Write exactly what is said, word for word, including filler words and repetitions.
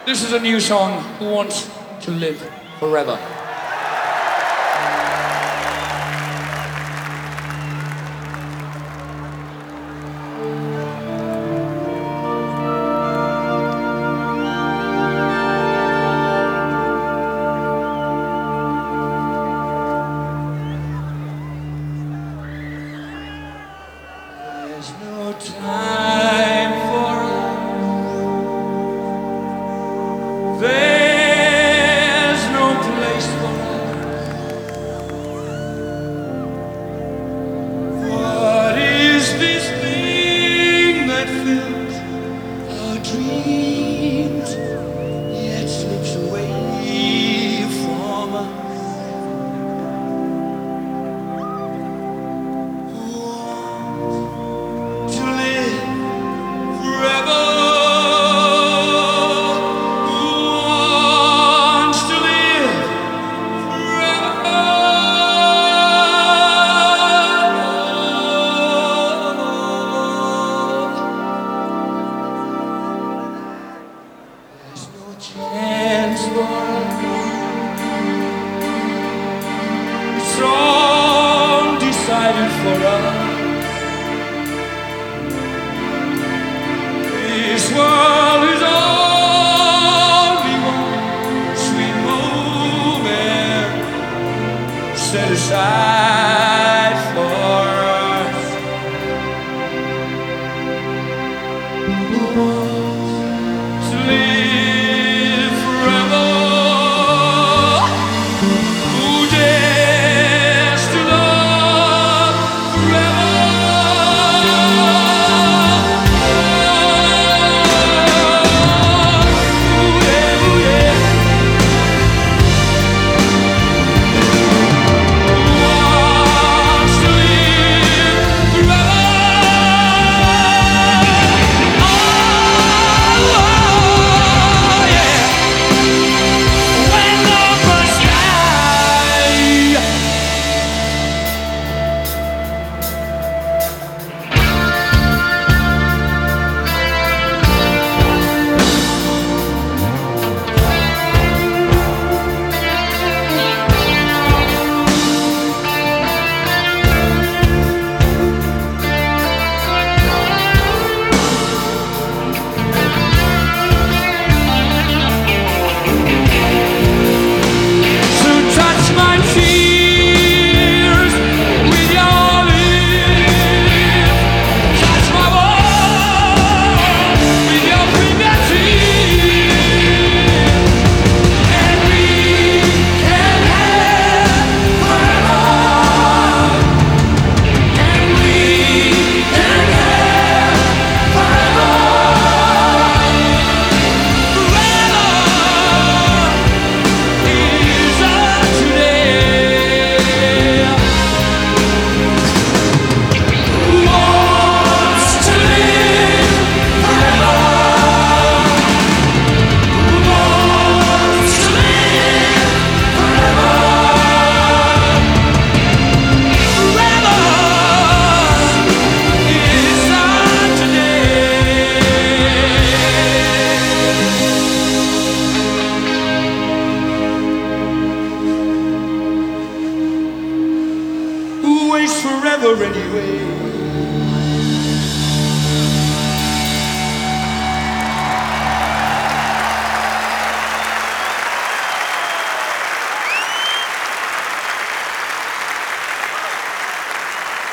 This is a new song, Who Wants to Live Forever? There's no time for us. There's no place for us. What is this thing that fills our dreams, yet slips away from us? To live forever. Who wants to live forever? There's no chance for us. It's all decided for us. This world is only one sweet moment set aside for us. Who wants to live forever? Who dares to love forever? So touch my tears with your lips, touch my world with your fingertips, and we can have forever, and we can have forever, forever. Is our today. Who wants to live forever? Who wants to live forever? Forever is our today. Who waits forever anyway?